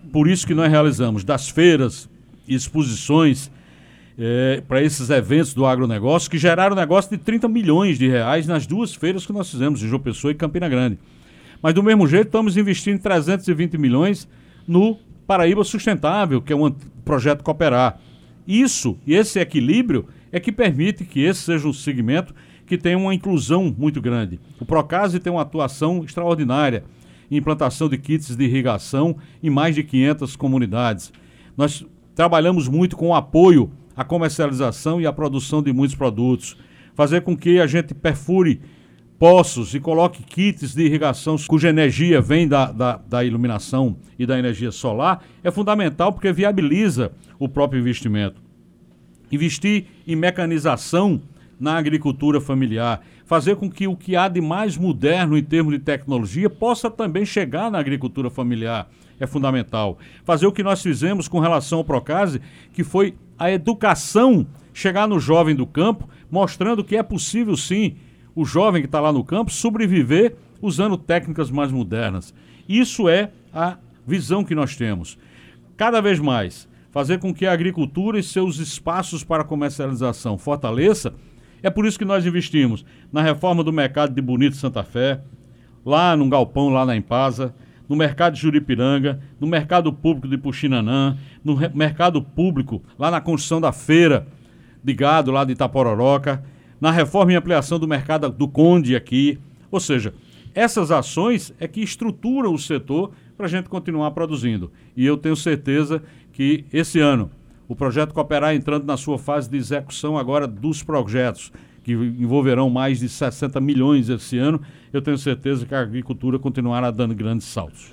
por isso que nós realizamos das feiras e exposições para esses eventos do agronegócio, que geraram negócio de 30 milhões de reais nas duas feiras que nós fizemos, em João Pessoa e Campina Grande. Mas do mesmo jeito estamos investindo 320 milhões no Paraíba Sustentável, que é um projeto Cooperar. Isso e esse equilíbrio é que permite que esse seja um segmento que tem uma inclusão muito grande. O Procase tem uma atuação extraordinária em implantação de kits de irrigação em mais de 500 comunidades. Nós trabalhamos muito com o apoio à comercialização e à produção de muitos produtos, fazer com que a gente perfure poços e coloque kits de irrigação cuja energia vem da iluminação e da energia solar é fundamental porque viabiliza o próprio investimento. Investir em mecanização na agricultura familiar, fazer com que o que há de mais moderno em termos de tecnologia possa também chegar na agricultura familiar, é fundamental. Fazer o que nós fizemos com relação ao Procase, que foi a educação chegar no jovem do campo, mostrando que é possível sim o jovem que está lá no campo sobreviver usando técnicas mais modernas. Isso é a visão que nós temos. Cada vez mais, fazer com que a agricultura e seus espaços para comercialização fortaleça. É por isso que nós investimos na reforma do mercado de Bonito Santa Fé, lá no galpão, lá na Empasa, no mercado de Juripiranga, no mercado público de Puxinanã, no mercado público, lá na construção da feira de gado, lá de Itapororoca, na reforma e ampliação do mercado do Conde aqui. Ou seja, essas ações é que estruturam o setor para a gente continuar produzindo. E eu tenho certeza que esse ano o projeto Cooperar entrando na sua fase de execução agora dos projetos, que envolverão mais de 60 milhões esse ano, eu tenho certeza que a agricultura continuará dando grandes saltos.